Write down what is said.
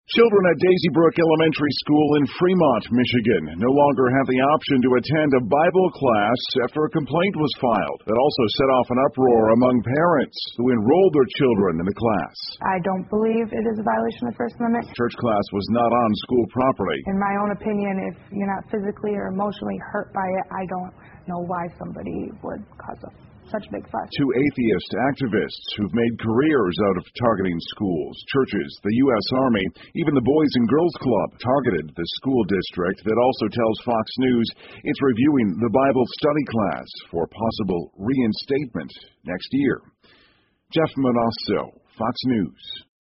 Children at Daisy Brook Elementary School in Fremont, Michigan, no longer have the option to attend a Bible class after a complaint was filed that also set off an uproar among parents who enrolled their children in the class. I don't believe it is a violation of the First Amendment. Church class was not on school property. In my own opinion, if you're not physically or emotionally hurt by it, I don't know why somebody would cause such a big fuss. Two atheist activists who've made careers out of targeting schools, churches, the U.S. Army, even the Boys and Girls Club targeted the school district that also tells Fox News it's reviewing the Bible study class for possible reinstatement next year. Jeff Monasso, Fox News.